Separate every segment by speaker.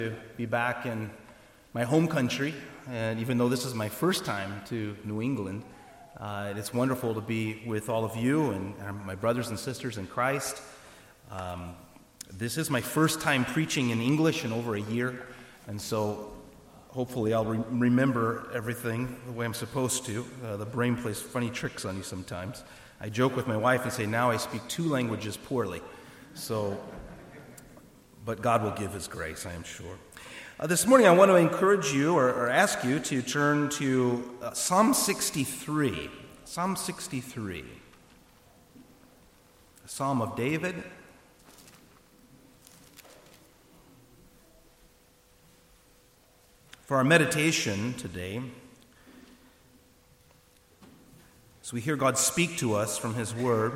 Speaker 1: To be back in my home country, and even though this is my first time to New England, it's wonderful to be with all of you and my brothers and sisters in Christ. This is my first time preaching in English in over a year, and so hopefully I'll remember everything the way I'm supposed to. The brain plays funny tricks on you sometimes. I joke with my wife and say, now I speak two languages poorly. But God will give His grace, I am sure. This morning I want to encourage you or ask you to turn to Psalm 63. Psalm 63. A Psalm of David. For our meditation today, as we hear God speak to us from His Word,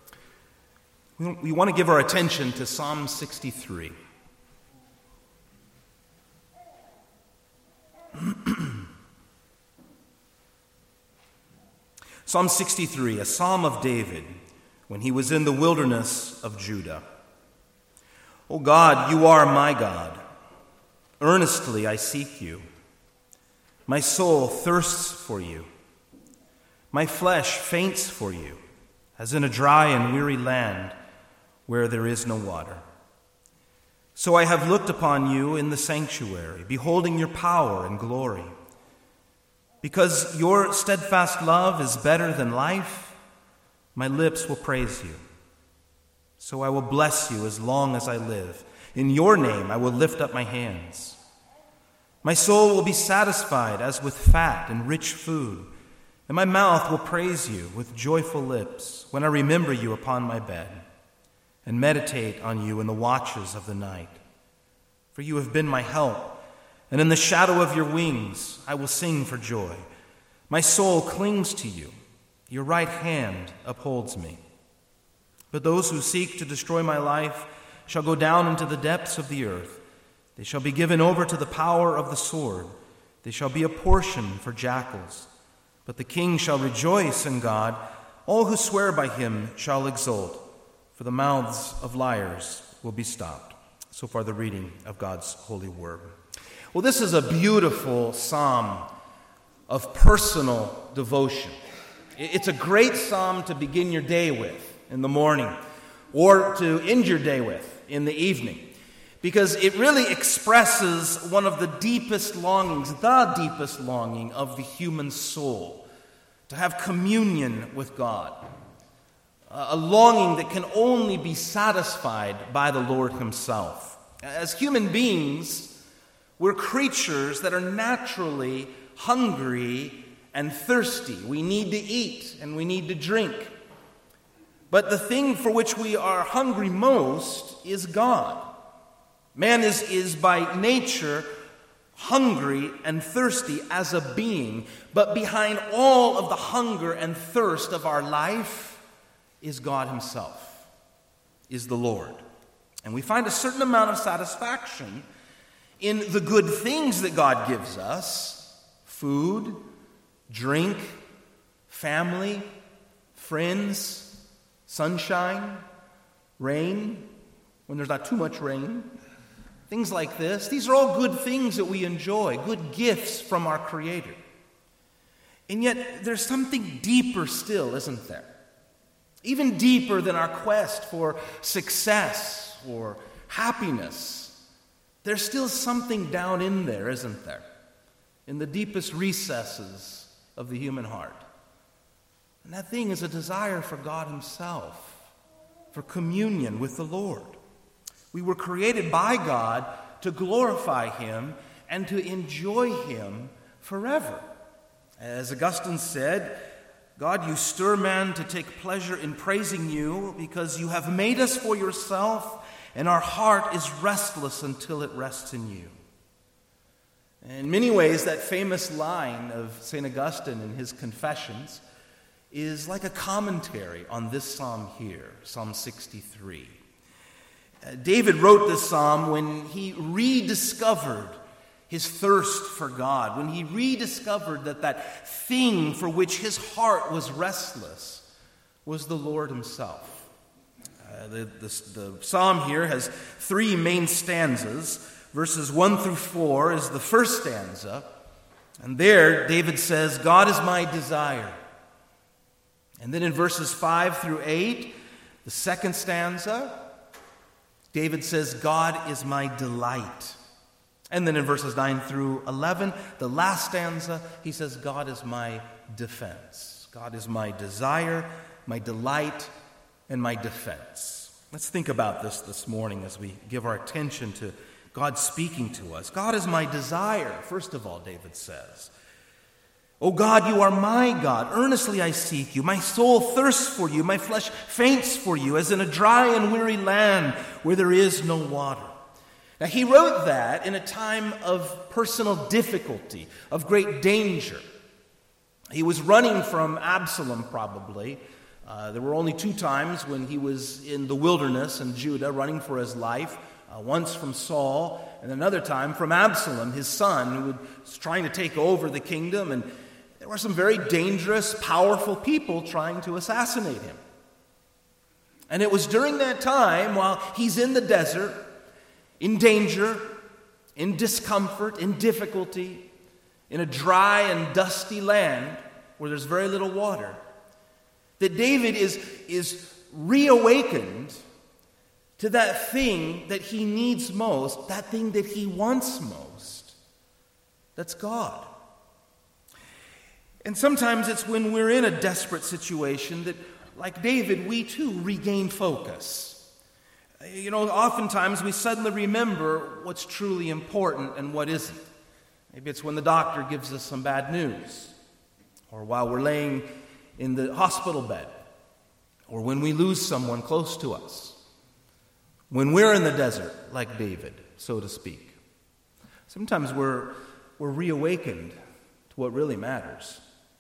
Speaker 1: we want to give our attention to Psalm 63. Psalm 63, a psalm of David when he was in the wilderness of Judah. O God, you are my God. Earnestly I seek you. My soul thirsts for you. My flesh faints for you, as in a dry and weary land where there is no water. So I have looked upon you in the sanctuary, beholding your power and glory. Because your steadfast love is better than life, my lips will praise you. So I will bless you as long as I live. In your name I will lift up my hands. My soul will be satisfied as with fat and rich food, and my mouth will praise you with joyful lips when I remember you upon my bed and meditate on you in the watches of the night. For you have been my help, and in the shadow of your wings I will sing for joy. My soul clings to you. Your right hand upholds me. But those who seek to destroy my life shall go down into the depths of the earth. They shall be given over to the power of the sword. They shall be a portion for jackals. But the king shall rejoice in God. All who swear by him shall exult, for the mouths of liars will be stopped. So far the reading of God's holy word. Well, this is a beautiful psalm of personal devotion. It's a great psalm to begin your day with in the morning or to end your day with in the evening, because it really expresses one of the deepest longings, the deepest longing of the human soul, to have communion with God. A longing that can only be satisfied by the Lord Himself. As human beings, we're creatures that are naturally hungry and thirsty. We need to eat and we need to drink. But the thing for which we are hungry most is God. Man is by nature hungry and thirsty as a being, but behind all of the hunger and thirst of our life is God Himself, is the Lord. And we find a certain amount of satisfaction in the good things that God gives us: food, drink, family, friends, sunshine, rain, when there's not too much rain, things like this. These are all good things that we enjoy, good gifts from our Creator. And yet there's something deeper still, isn't there? Even deeper than our quest for success or happiness. There's still something down in there, isn't there? In the deepest recesses of the human heart. And that thing is a desire for God Himself, for communion with the Lord. We were created by God to glorify Him and to enjoy Him forever. As Augustine said, God, you stir man to take pleasure in praising you because you have made us for yourself, and our heart is restless until it rests in you. In many ways, that famous line of St. Augustine in his Confessions is like a commentary on this psalm here, Psalm 63. David wrote this psalm when he rediscovered his thirst for God, when he rediscovered that thing for which his heart was restless was the Lord Himself. The psalm here has three main stanzas. Verses 1 through 4 is the first stanza. And there, David says, God is my desire. And then in verses 5 through 8, the second stanza, David says, God is my delight. And then in verses 9 through 11, the last stanza, he says, God is my defense. God is my desire, my delight, and my defense. Let's think about this morning as we give our attention to God speaking to us. God is my desire, first of all, David says. O God, you are my God. Earnestly I seek you. My soul thirsts for you. My flesh faints for you, as in a dry and weary land where there is no water. Now, he wrote that in a time of personal difficulty, of great danger. He was running from Absalom, probably. There were only 2 times when he was in the wilderness in Judah, running for his life. Once from Saul, and another time from Absalom, his son, who was trying to take over the kingdom. And there were some very dangerous, powerful people trying to assassinate him. And it was during that time, while he's in the desert, in danger, in discomfort, in difficulty, in a dry and dusty land where there's very little water, that David is reawakened to that thing that he needs most, that thing that he wants most. That's God. And sometimes it's when we're in a desperate situation that, like David, we too regain focus. Oftentimes we suddenly remember what's truly important and what isn't. Maybe it's when the doctor gives us some bad news, or while we're laying in the hospital bed, or when we lose someone close to us. When we're in the desert, like David, so to speak. Sometimes we're reawakened to what really matters.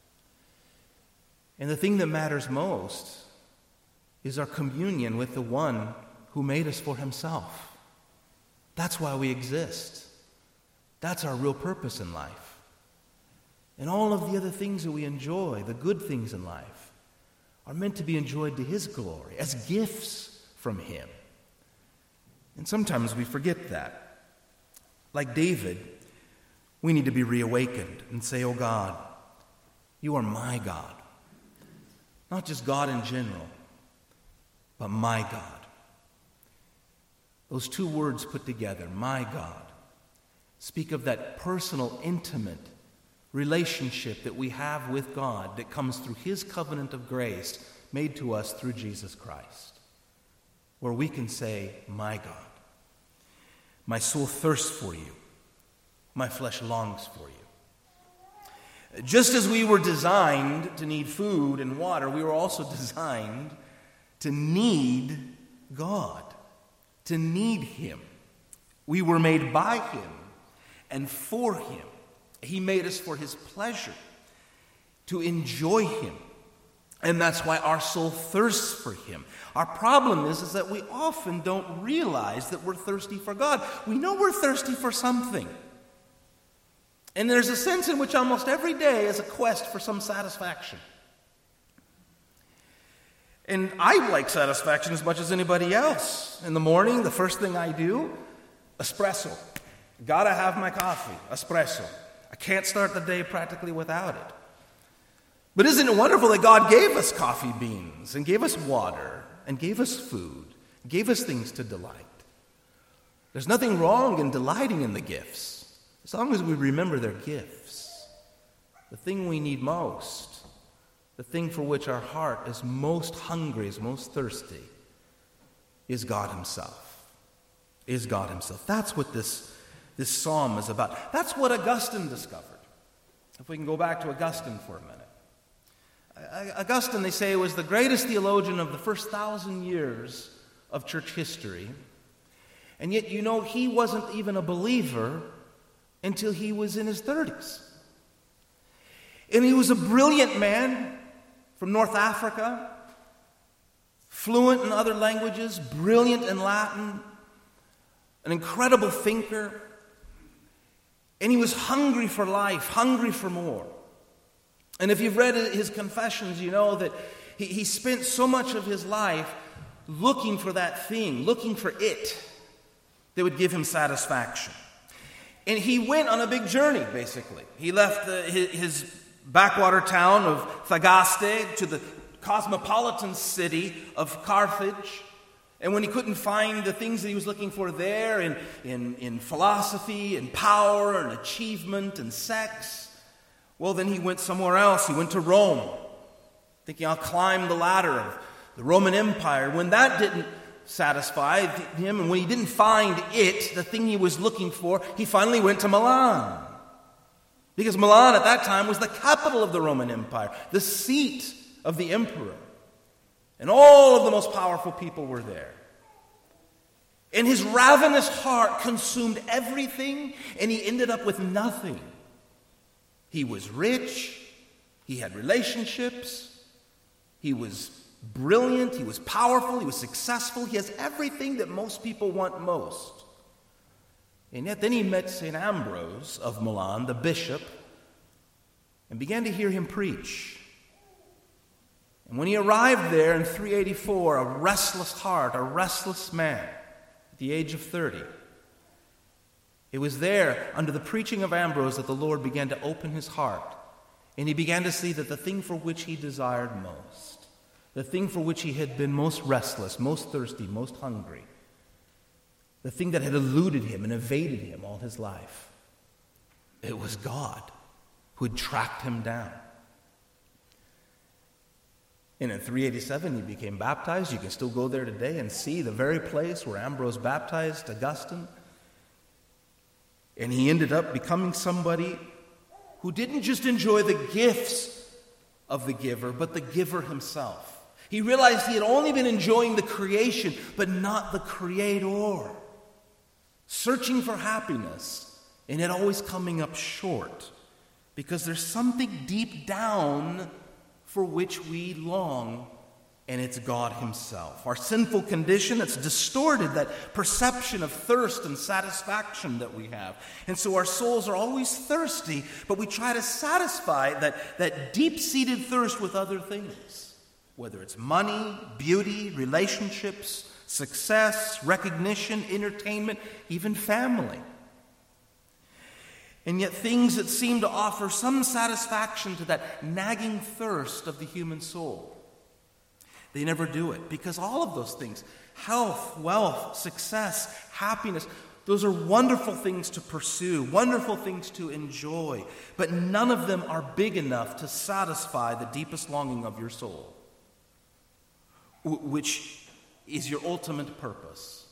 Speaker 1: And the thing that matters most is our communion with the one who made us for himself. That's why we exist. That's our real purpose in life. And all of the other things that we enjoy, the good things in life, are meant to be enjoyed to his glory, as gifts from him. And sometimes we forget that. Like David, we need to be reawakened and say, oh God, you are my God. Not just God in general, but my God. Those 2 words put together, my God, speak of that personal, intimate relationship that we have with God that comes through his covenant of grace made to us through Jesus Christ, where we can say, my God. My soul thirsts for you. My flesh longs for you. Just as we were designed to need food and water, we were also designed to need God, to need him. We were made by him and for him. He made us for his pleasure, to enjoy him. And that's why our soul thirsts for him. Our problem is that we often don't realize that we're thirsty for God. We know we're thirsty for something. And there's a sense in which almost every day is a quest for some satisfaction. And I like satisfaction as much as anybody else. In the morning, the first thing I do, espresso. Gotta have my coffee, espresso. I can't start the day practically without it. But isn't it wonderful that God gave us coffee beans and gave us water and gave us food, gave us things to delight? There's nothing wrong in delighting in the gifts, as long as we remember they're gifts. The thing we need most, the thing for which our heart is most hungry, is most thirsty, is God himself. Is God himself. That's what this psalm is about. That's what Augustine discovered. If we can go back to Augustine for a minute. Augustine, they say, was the greatest theologian of the first 1,000 years of church history. And yet, he wasn't even a believer until he was in his 30s. And he was a brilliant man from North Africa, fluent in other languages, brilliant in Latin, an incredible thinker. And he was hungry for life, hungry for more. And if you've read his confessions, you know that he spent so much of his life looking for that thing, looking for it that would give him satisfaction. And he went on a big journey, basically. He left his backwater town of Thagaste to the cosmopolitan city of Carthage. And when he couldn't find the things that he was looking for there in philosophy and power and achievement and sex, well, then he went somewhere else. He went to Rome, thinking, I'll climb the ladder of the Roman Empire. When that didn't satisfy him, and when he didn't find it, the thing he was looking for, he finally went to Milan. Because Milan at that time was the capital of the Roman Empire, the seat of the emperor. And all of the most powerful people were there. And his ravenous heart consumed everything, and he ended up with nothing. He was rich, he had relationships, he was brilliant, he was powerful, he was successful, he has everything that most people want most. And yet then he met St. Ambrose of Milan, the bishop, and began to hear him preach. And when he arrived there in 384, a restless heart, a restless man, at the age of 30, it was there, under the preaching of Ambrose, that the Lord began to open his heart. And he began to see that the thing for which he desired most, the thing for which he had been most restless, most thirsty, most hungry, the thing that had eluded him and evaded him all his life, it was God who had tracked him down. And in 387, he became baptized. You can still go there today and see the very place where Ambrose baptized Augustine. And he ended up becoming somebody who didn't just enjoy the gifts of the giver, but the giver himself. He realized he had only been enjoying the creation, but not the creator. Searching for happiness, and yet always coming up short. Because there's something deep down for which we long, and it's God himself. Our sinful condition, it's distorted that perception of thirst and satisfaction that we have. And so our souls are always thirsty, but we try to satisfy that deep-seated thirst with other things. Whether it's money, beauty, relationships, success, recognition, entertainment, even family. And yet things that seem to offer some satisfaction to that nagging thirst of the human soul, they never do it, because all of those things, health, wealth, success, happiness, those are wonderful things to pursue, wonderful things to enjoy, but none of them are big enough to satisfy the deepest longing of your soul, which is your ultimate purpose: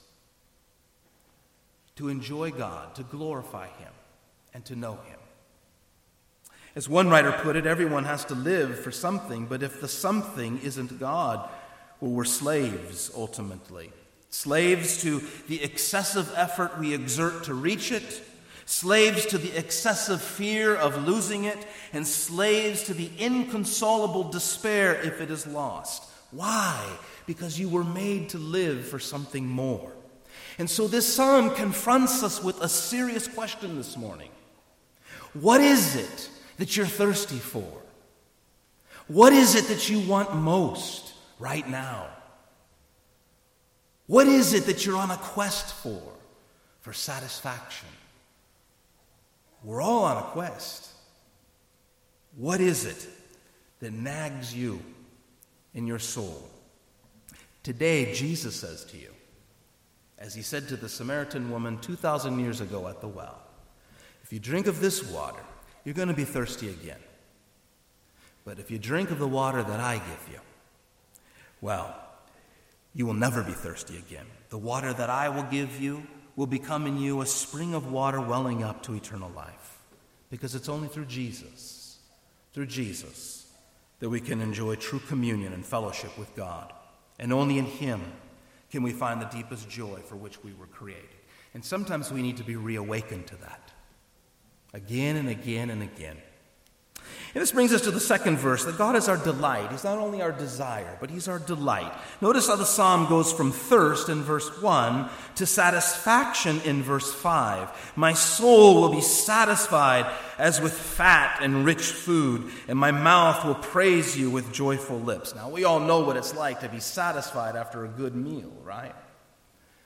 Speaker 1: to enjoy God, to glorify him, and to know him. As one writer put it, everyone has to live for something, but if the something isn't God, well, we're slaves ultimately. Slaves to the excessive effort we exert to reach it, slaves to the excessive fear of losing it, and slaves to the inconsolable despair if it is lost. Why? Because you were made to live for something more. And so this psalm confronts us with a serious question this morning. What is it that you're thirsty for? What is it that you want most right now? What is it that you're on a quest for satisfaction? We're all on a quest. What is it that nags you in your soul? Today, Jesus says to you, as he said to the Samaritan woman 2,000 years ago at the well, if you drink of this water, you're going to be thirsty again. But if you drink of the water that I give you, well, you will never be thirsty again. The water that I will give you will become in you a spring of water welling up to eternal life. Because it's only through Jesus, that we can enjoy true communion and fellowship with God. And only in him can we find the deepest joy for which we were created. And sometimes we need to be reawakened to that. Again and again and again. And this brings us to the second verse, that God is our delight. He's not only our desire, but he's our delight. Notice how the psalm goes from thirst in verse 1 to satisfaction in verse 5. My soul will be satisfied as with fat and rich food, and my mouth will praise you with joyful lips. Now, we all know what it's like to be satisfied after a good meal, right?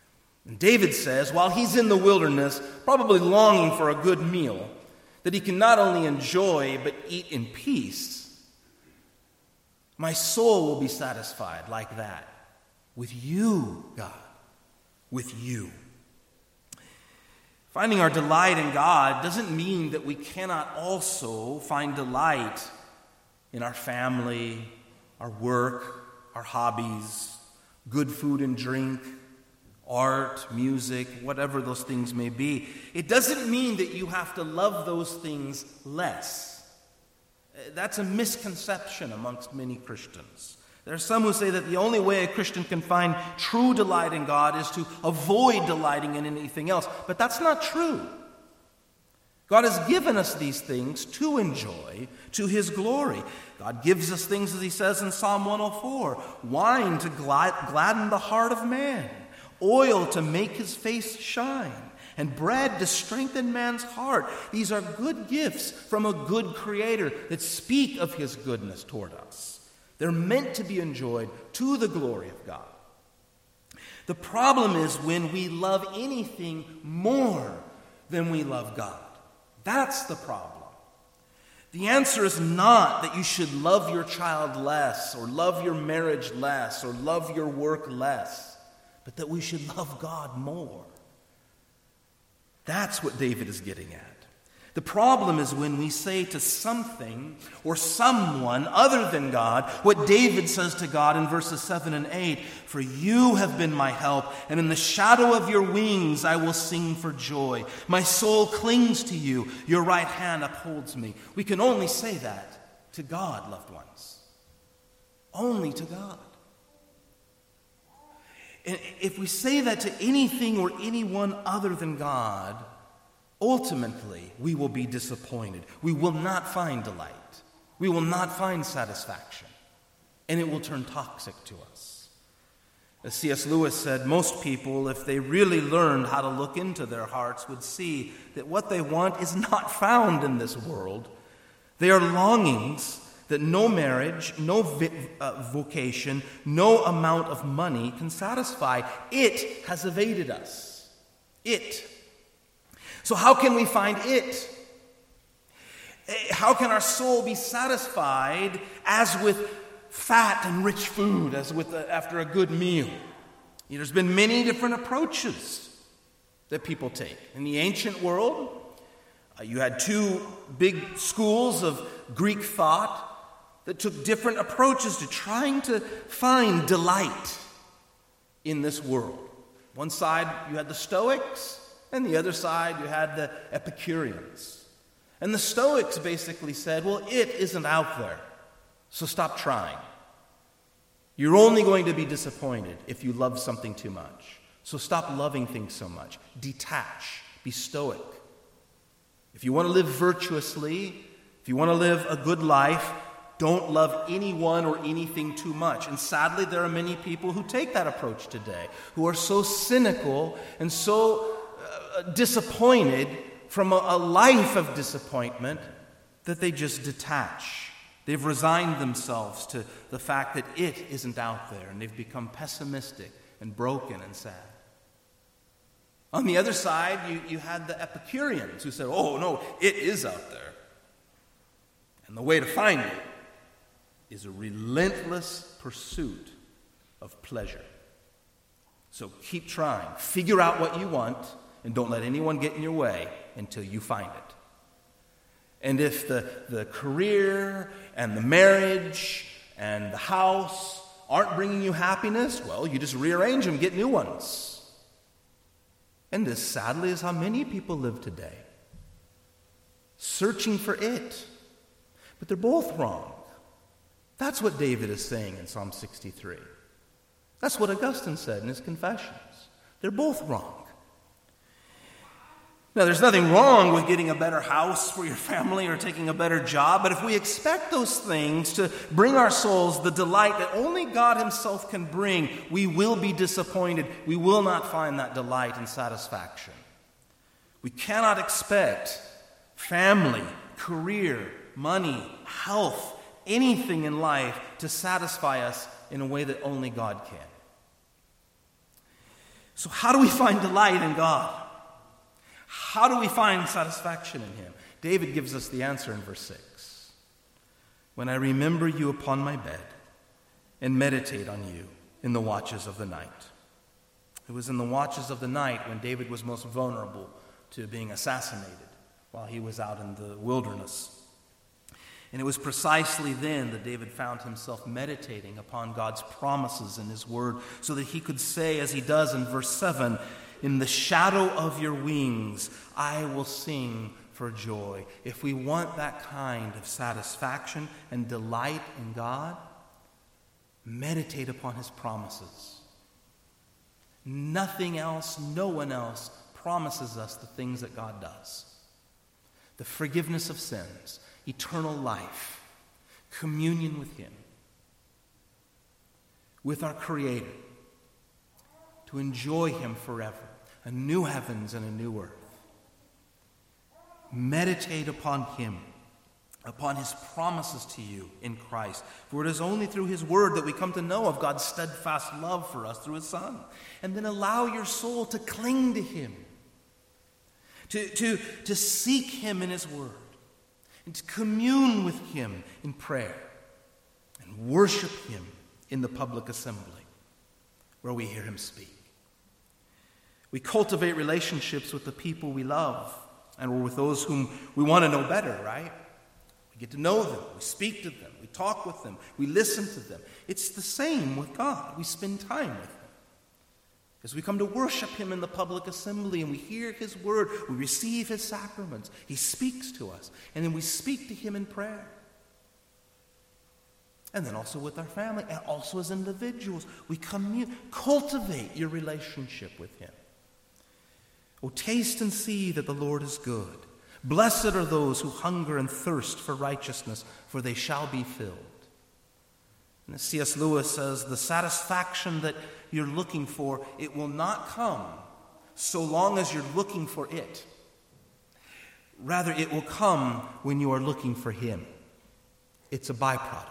Speaker 1: And David says, while he's in the wilderness, probably longing for a good meal, that he can not only enjoy, but eat in peace. My soul will be satisfied like that. With you, God. With you. Finding our delight in God doesn't mean that we cannot also find delight in our family, our work, our hobbies, good food and drink, art, music, whatever those things may be. It doesn't mean that you have to love those things less. That's a misconception amongst many Christians. There are some who say that the only way a Christian can find true delight in God is to avoid delighting in anything else. But that's not true. God has given us these things to enjoy to his glory. God gives us things, as he says in Psalm 104, wine to gladden the heart of man, oil to make his face shine, and bread to strengthen man's heart. These are good gifts from a good Creator that speak of his goodness toward us. They're meant to be enjoyed to the glory of God. The problem is when we love anything more than we love God. That's the problem. The answer is not that you should love your child less, or love your marriage less, or love your work less, but that we should love God more. That's what David is getting at. The problem is when we say to something or someone other than God what David says to God in verses 7 and 8, "For you have been my help, and in the shadow of your wings I will sing for joy. My soul clings to you, your right hand upholds me." We can only say that to God, loved ones. Only to God. And if we say that to anything or anyone other than God, ultimately, we will be disappointed. We will not find delight. We will not find satisfaction. And it will turn toxic to us. As C.S. Lewis said, most people, if they really learned how to look into their hearts, would see that what they want is not found in this world. They are longings that no marriage, no vocation, no amount of money can satisfy. It has evaded us. It. So how can we find it? How can our soul be satisfied as with fat and rich food, as with after a good meal? There's been many different approaches that people take. In the ancient world, you had two big schools of Greek thought that took different approaches to trying to find delight in this world. One side, you had the Stoics, and the other side, you had the Epicureans. And the Stoics basically said, well, it isn't out there, so stop trying. You're only going to be disappointed if you love something too much. So stop loving things so much. Detach. Be stoic. If you want to live virtuously, if you want to live a good life, don't love anyone or anything too much. And sadly, there are many people who take that approach today, who are so cynical and so disappointed from a life of disappointment that they just detach. They've resigned themselves to the fact that it isn't out there, and they've become pessimistic and broken and sad. On the other side, you had the Epicureans who said, oh, no, it is out there. And the way to find it is a relentless pursuit of pleasure. So keep trying. Figure out what you want, and don't let anyone get in your way until you find it. And if the career and the marriage and the house aren't bringing you happiness, well, you just rearrange them, get new ones. And this, sadly, is how many people live today. Searching for it. But they're both wrong. That's what David is saying in Psalm 63. That's what Augustine said in his Confessions. They're both wrong. Now, there's nothing wrong with getting a better house for your family or taking a better job, but if we expect those things to bring our souls the delight that only God himself can bring, we will be disappointed. We will not find that delight and satisfaction. We cannot expect family, career, money, health, anything in life to satisfy us in a way that only God can. So how do we find delight in God? How do we find satisfaction in him? David gives us the answer in verse 6. When I remember you upon my bed and meditate on you in the watches of the night. It was in the watches of the night when David was most vulnerable to being assassinated while he was out in the wilderness. And it was precisely then that David found himself meditating upon God's promises in his word so that he could say, as he does in verse 7, in the shadow of your wings, I will sing for joy. If we want that kind of satisfaction and delight in God, meditate upon his promises. Nothing else, no one else promises us the things that God does. The forgiveness of sins, eternal life, communion with him, with our Creator, to enjoy him forever, a new heavens and a new earth. Meditate upon him, upon his promises to you in Christ. For it is only through his word that we come to know of God's steadfast love for us through his Son. And then allow your soul to cling to him, to seek him in his word, and to commune with him in prayer, and worship him in the public assembly where we hear him speak. We cultivate relationships with the people we love and with those whom we want to know better, right? We get to know them, we speak to them, we talk with them, we listen to them. It's the same with God. We spend time with him. As we come to worship him in the public assembly and we hear his word, we receive his sacraments, he speaks to us, and then we speak to him in prayer. And then also with our family, and also as individuals, we cultivate your relationship with him. Oh, taste and see that the Lord is good. Blessed are those who hunger and thirst for righteousness, for they shall be filled. And as C.S. Lewis says, the satisfaction that you're looking for, it will not come so long as you're looking for it. Rather, it will come when you are looking for him. It's a byproduct.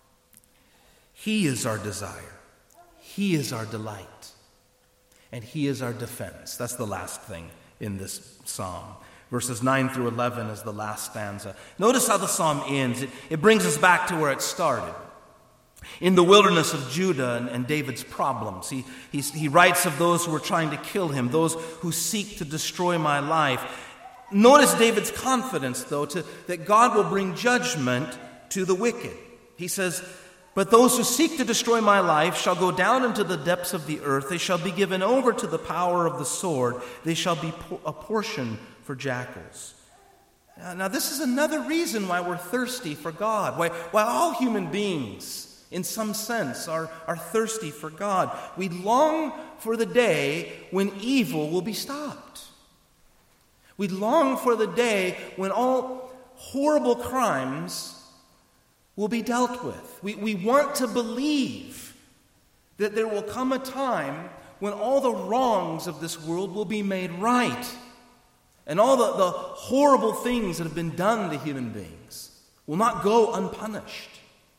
Speaker 1: He is our desire. He is our delight. And he is our defense. That's the last thing in this psalm. Verses 9 through 11 is the last stanza. Notice how the psalm ends. It brings us back to where it started. In the wilderness of Judah and David's problems. He writes of those who are trying to kill him, those who seek to destroy my life. Notice David's confidence, though, that God will bring judgment to the wicked. He says, but those who seek to destroy my life shall go down into the depths of the earth. They shall be given over to the power of the sword. They shall be a portion for jackals. Now, this is another reason why we're thirsty for God, why all human beings, in some sense, are thirsty for God. We long for the day when evil will be stopped. We long for the day when all horrible crimes will be dealt with. We want to believe that there will come a time when all the wrongs of this world will be made right, and all the horrible things that have been done to human beings will not go unpunished.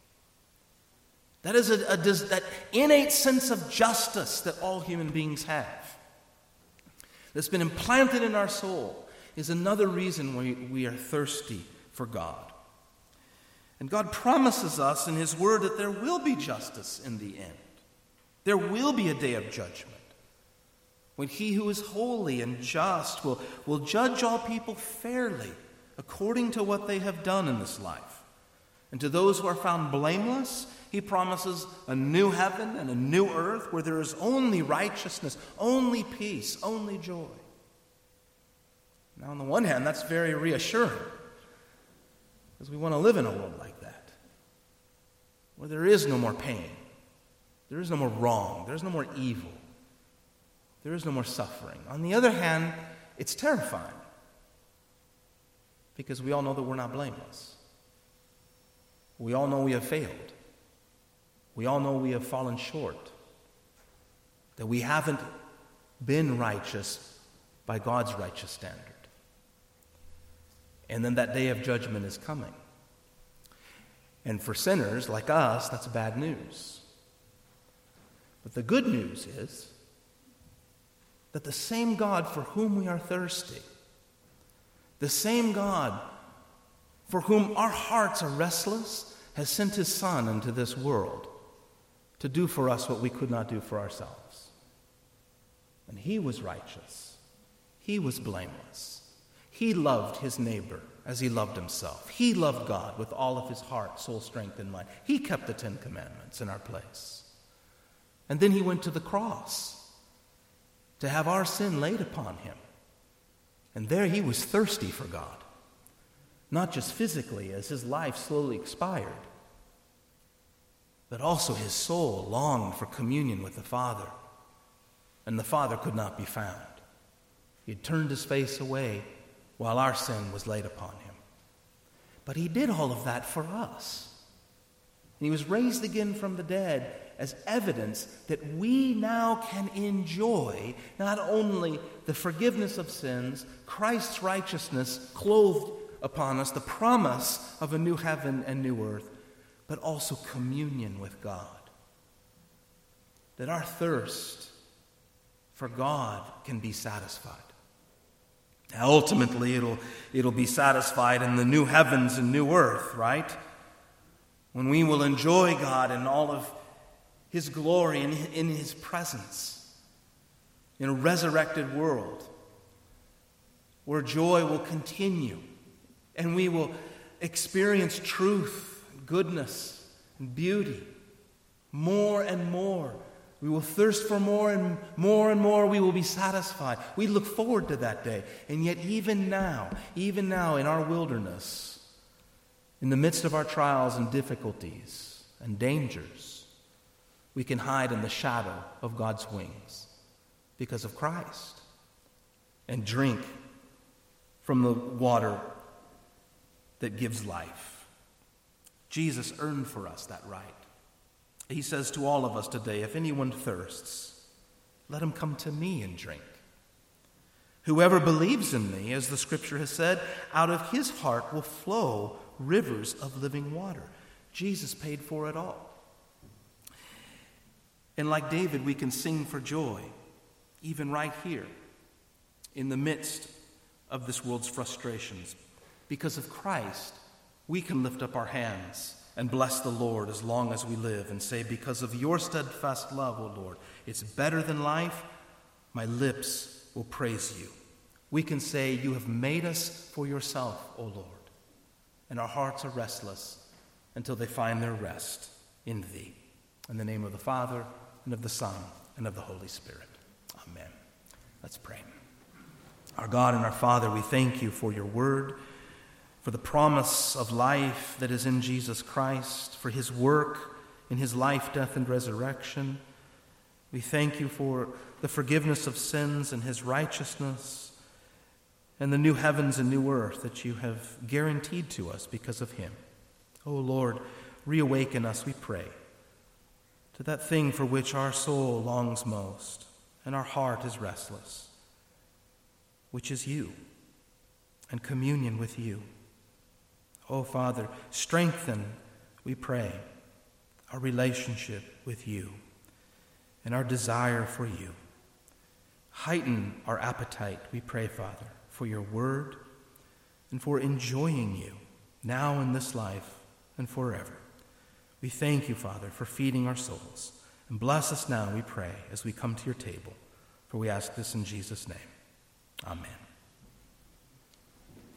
Speaker 1: That is that innate sense of justice that all human beings have, that's been implanted in our soul, is another reason why we are thirsty for God. And God promises us in his word that there will be justice in the end. There will be a day of judgment when he who is holy and just will judge all people fairly according to what they have done in this life. And to those who are found blameless, he promises a new heaven and a new earth where there is only righteousness, only peace, only joy. Now, on the one hand, that's very reassuring, because we want to live in a world like that, where there is no more pain, there is no more wrong, there is no more evil, there is no more suffering. On the other hand, it's terrifying, because we all know that we're not blameless. We all know we have failed. We all know we have fallen short, that we haven't been righteous by God's righteous standard. And then that day of judgment is coming. And for sinners like us, that's bad news. But the good news is that the same God for whom we are thirsty, the same God for whom our hearts are restless, has sent his Son into this world to do for us what we could not do for ourselves. And he was righteous. He was blameless. He loved his neighbor as he loved himself. He loved God with all of his heart, soul, strength, and mind. He kept the 10 Commandments in our place. And then he went to the cross to have our sin laid upon him. And there he was thirsty for God, not just physically as his life slowly expired, but also his soul longed for communion with the Father, and the Father could not be found. He had turned his face away while our sin was laid upon him. But he did all of that for us. And he was raised again from the dead as evidence that we now can enjoy not only the forgiveness of sins, Christ's righteousness clothed upon us, the promise of a new heaven and new earth, but also communion with God. That our thirst for God can be satisfied. Now, ultimately, it'll be satisfied in the new heavens and new earth, right? When we will enjoy God in all of his glory and in his presence in a resurrected world where joy will continue and we will experience truth, goodness, and beauty more and more. We will thirst for more and more we will be satisfied. We look forward to that day. And yet even now in our wilderness, in the midst of our trials and difficulties and dangers, we can hide in the shadow of God's wings because of Christ and drink from the water that gives life. Jesus earned for us that right. He says to all of us today, if anyone thirsts, let him come to me and drink. Whoever believes in me, as the scripture has said, out of his heart will flow rivers of living water. Jesus paid for it all. And like David, we can sing for joy, even right here, in the midst of this world's frustrations. Because of Christ, we can lift up our hands and bless the Lord as long as we live and say, because of your steadfast love, O Lord, it's better than life. My lips will praise you. We can say, you have made us for yourself, O Lord, and our hearts are restless until they find their rest in thee. In the name of the Father, and of the Son, and of the Holy Spirit. Amen. Let's pray. Our God and our Father, we thank you for your word, for the promise of life that is in Jesus Christ, for his work in his life, death, and resurrection. We thank you for the forgiveness of sins and his righteousness and the new heavens and new earth that you have guaranteed to us because of him. O Lord, reawaken us, we pray, to that thing for which our soul longs most and our heart is restless, which is you and communion with you. Oh, Father, strengthen, we pray, our relationship with you and our desire for you. Heighten our appetite, we pray, Father, for your word and for enjoying you now in this life and forever. We thank you, Father, for feeding our souls. And bless us now, we pray, as we come to your table. For we ask this in Jesus' name. Amen.